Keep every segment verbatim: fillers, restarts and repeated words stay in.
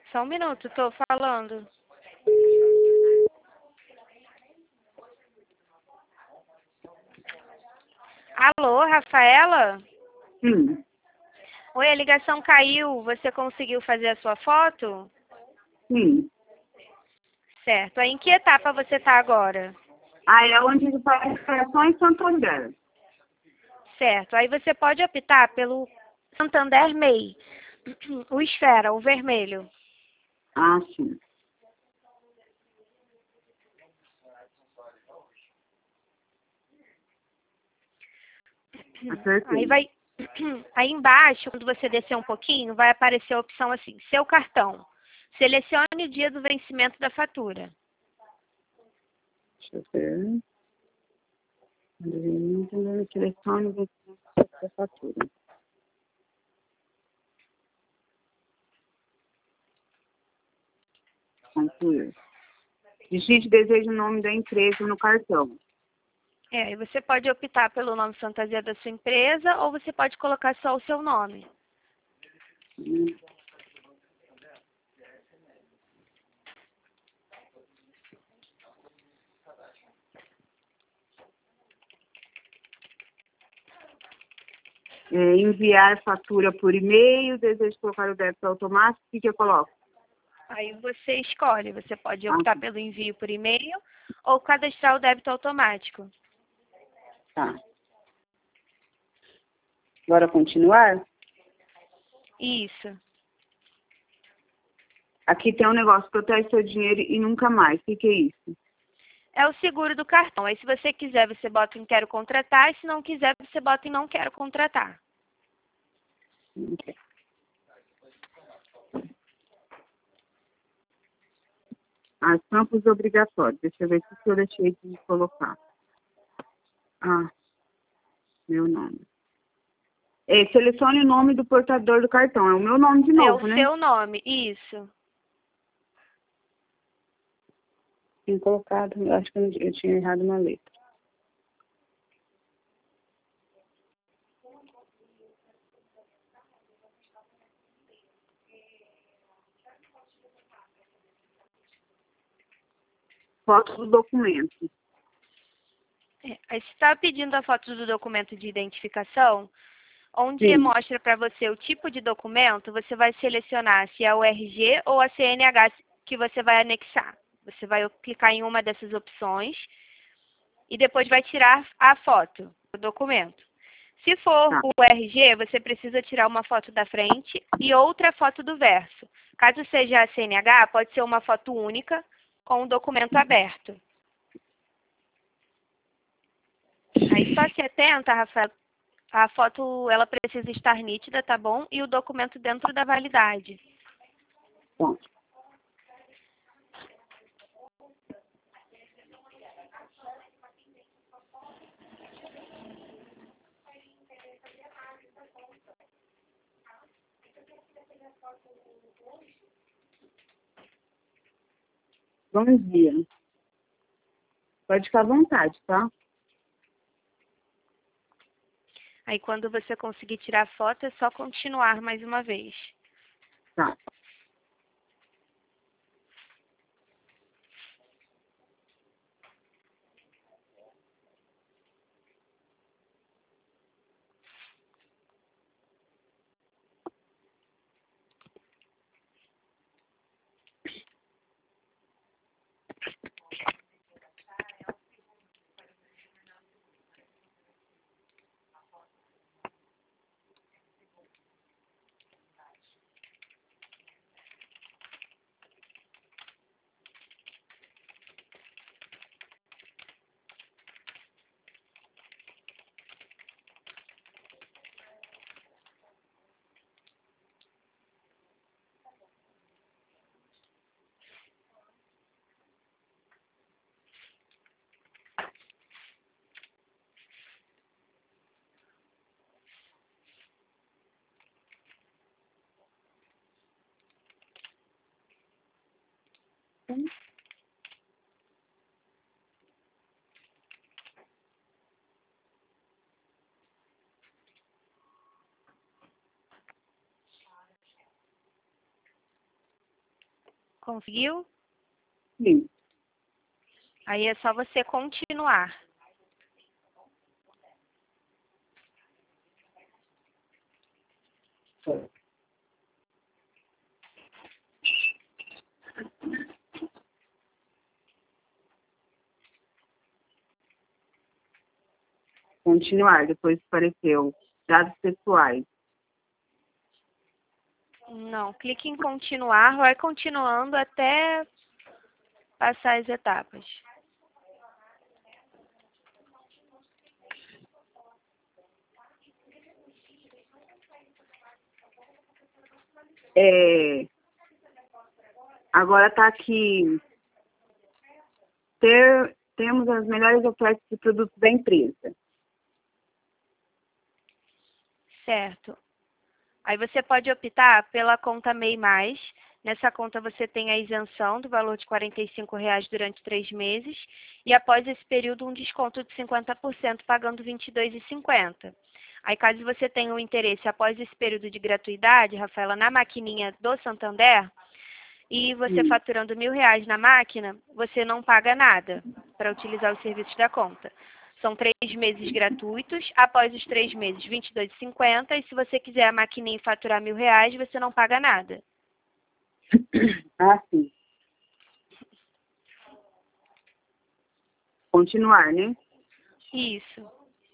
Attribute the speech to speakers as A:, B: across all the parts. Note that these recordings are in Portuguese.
A: Só um minuto, tô falando. Alô, Rafaela?
B: Sim.
A: Oi, a ligação caiu. Você conseguiu fazer a sua foto?
B: Sim.
A: Certo. Aí em que etapa você está agora?
B: Aí é onde ele faz expressão em Santander.
A: Certo. Aí você pode optar pelo Santander M E I, o esfera, o vermelho.
B: Ah, sim.
A: Aí
B: Acertei.
A: vai. Aí embaixo, quando você descer um pouquinho, vai aparecer a opção assim, seu cartão. Selecione o dia do vencimento da fatura.
B: Deixa eu ver. Telefone da fatura. Concluir. Digite desejo o nome da empresa no cartão.
A: É, aí você pode optar pelo nome fantasia da sua empresa ou você pode colocar só o seu nome.
B: Hum. É, enviar fatura por e-mail, desejo colocar o débito automático, o que, que eu coloco?
A: Aí você escolhe, você pode
B: Ah,
A: optar pelo envio por e-mail ou cadastrar o débito automático.
B: tá. Agora continuar?
A: Isso.
B: Aqui tem um negócio, protege seu dinheiro e nunca mais. O que, que é isso?
A: É o seguro do cartão. Aí se você quiser, você bota em quero contratar, e se não quiser, você bota em não quero contratar.
B: As campos obrigatórios. Deixa eu ver o que eu deixei de colocar. Ah, meu nome. É, selecione o nome do portador do cartão. É o meu nome de
A: É o
B: novo, né?
A: seu nome, isso.
B: Tinha colocado, eu acho que eu eu tinha errado uma letra. Foto do documento.
A: É, aí você está pedindo a foto do documento de identificação, onde
B: Sim.
A: mostra para você o tipo de documento, você vai selecionar se é o R G ou a C N H que você vai anexar. Você vai clicar em uma dessas opções e depois vai tirar a foto do documento. Se for
B: Tá.
A: o R G, você precisa tirar uma foto da frente e outra foto do verso. Caso seja a C N H, pode ser uma foto única com o documento aberto. Aí só se atenta, Rafael, a foto ela precisa estar nítida, tá bom? E o documento dentro da validade.
B: Bom. Bom dia. Pode ficar à vontade, tá?
A: Aí quando você conseguir tirar a foto, é só continuar mais uma vez.
B: Tá.
A: Conseguiu?
B: Sim.
A: Aí é só você continuar.
B: Continuar, depois apareceu dados pessoais.
A: Não, clique em continuar, vai continuando até passar as etapas.
B: É, agora está aqui, ter, temos as melhores ofertas de produtos da empresa.
A: Certo. Aí você pode optar pela conta M E I mais. Nessa conta você tem a isenção do valor de quarenta e cinco reais durante três meses e após esse período um desconto de cinquenta por cento pagando vinte e dois reais e cinquenta centavos. Aí caso você tenha um interesse após esse período de gratuidade, Rafaela, na maquininha do Santander, e você
B: Hum.
A: faturando mil reais na máquina, você não paga nada para utilizar os serviços da conta. São três meses gratuitos, após os três meses, vinte e dois reais e cinquenta centavos, e se você quiser a maquininha e faturar mil reais, você não paga nada.
B: Ah, sim. Continuar, né?
A: Isso.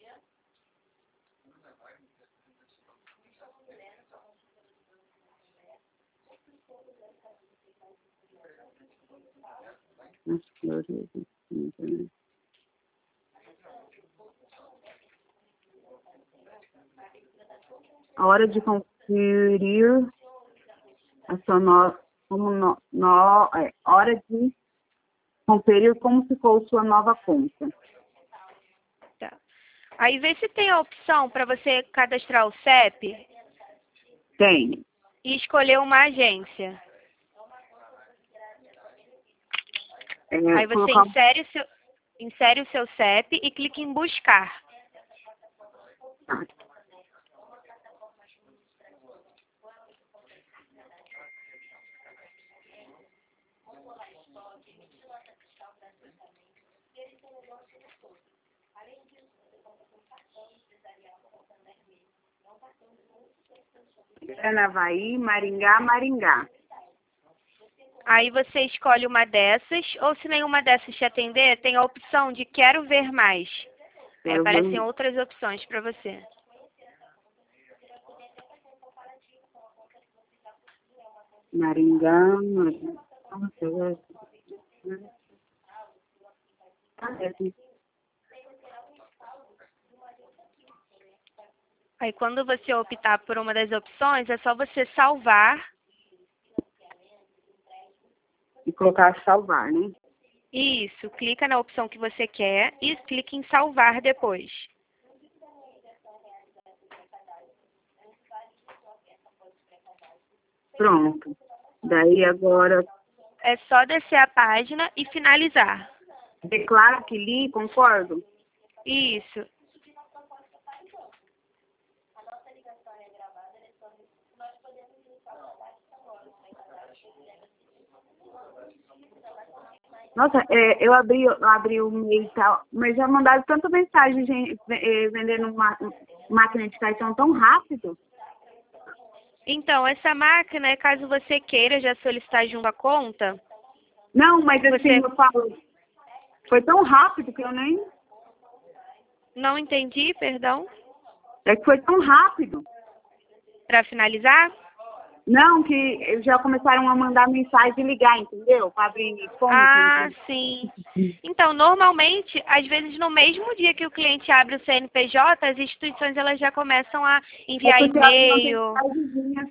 B: A hora de conferir a sua no, como no, no, é, hora de conferir como ficou sua nova conta.
A: Tá. Aí vê se tem a opção para você cadastrar o C E P
B: Tem.
A: e escolher uma agência.
B: É,
A: Aí você
B: colocar...
A: insere o, seu, insere o seu C E P e clica em buscar.
B: Ah. Paranavaí, Maringá, Maringá.
A: Aí você escolhe uma dessas, ou se nenhuma dessas te atender, tem a opção de quero ver mais. Aí
B: Eu
A: aparecem
B: vou...
A: outras opções para você.
B: Maringá, Maringá.
A: Aí quando você optar por uma das opções, é só você salvar.
B: E colocar salvar, né?
A: Isso, clica na opção que você quer e clica em salvar depois.
B: Pronto. Daí agora,
A: É só descer a página e finalizar.
B: declaro que li, concordo?
A: Isso.
B: Nossa, é, eu abri, eu abri o e-mail e tal, mas já mandaram tanta mensagem gente, é, vendendo uma, máquina de cartão tão rápido.
A: Então, essa máquina, caso você queira já solicitar junto à conta...
B: Não, mas assim,
A: você...
B: eu falo, foi tão rápido que eu nem...
A: Não entendi, perdão.
B: É que foi tão rápido.
A: Para finalizar?
B: Não, que já começaram a mandar mensagem e ligar, entendeu? Para abrir conta.
A: Ah,
B: entendeu?
A: sim. Então, normalmente, às vezes no mesmo dia que o cliente abre o C N P J, as instituições elas já começam a enviar
B: É porque eu não tenho
A: e-mail.
B: tardezinha.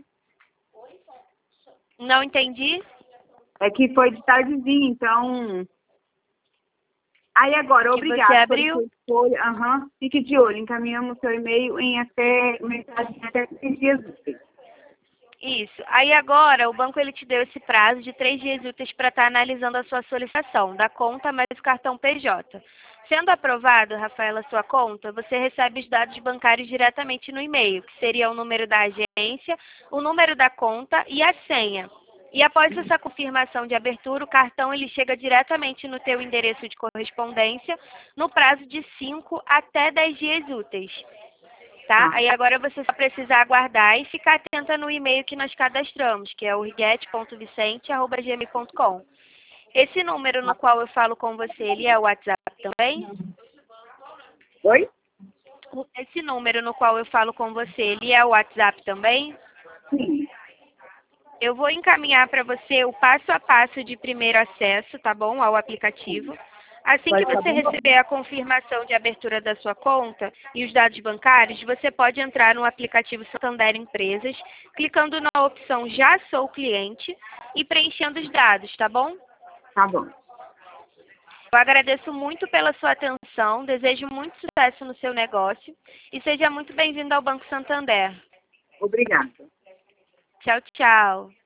A: Não entendi?
B: É que foi de tardezinha, então... Aí agora,
A: Que
B: obrigado
A: você
B: por
A: abriu?
B: sua escolha. Aham, fique de olho, encaminhamos seu e-mail em até mensagem em até três dias úteis.
A: Isso. Aí agora, o banco ele te deu esse prazo de três dias úteis para estar analisando a sua solicitação, da conta mais o cartão P J. Sendo aprovado, Rafaela, a sua conta, você recebe os dados bancários diretamente no e-mail, que seria o número da agência, o número da conta e a senha. E após essa confirmação de abertura, o cartão ele chega diretamente no teu endereço de correspondência no prazo de cinco até dez dias úteis. Tá?
B: Tá.
A: Aí agora você só precisa aguardar e ficar atenta no e-mail que nós cadastramos, que é o riguete ponto vicente arroba gmail ponto com. Esse número no qual eu falo com você, ele é o WhatsApp também?
B: Oi?
A: Esse número no qual eu falo com você, ele é o WhatsApp também?
B: Sim.
A: Eu vou encaminhar para você o passo a passo de primeiro acesso, tá bom, ao aplicativo. Assim
B: Vai
A: que
B: tá
A: você
B: bom?
A: receber a confirmação de abertura da sua conta e os dados bancários, você pode entrar no aplicativo Santander Empresas, clicando na opção Já Sou Cliente e preenchendo os dados, tá bom?
B: Tá bom.
A: Eu agradeço muito pela sua atenção, desejo muito sucesso no seu negócio e seja muito bem-vindo ao Banco Santander.
B: Obrigada.
A: Tchau, tchau.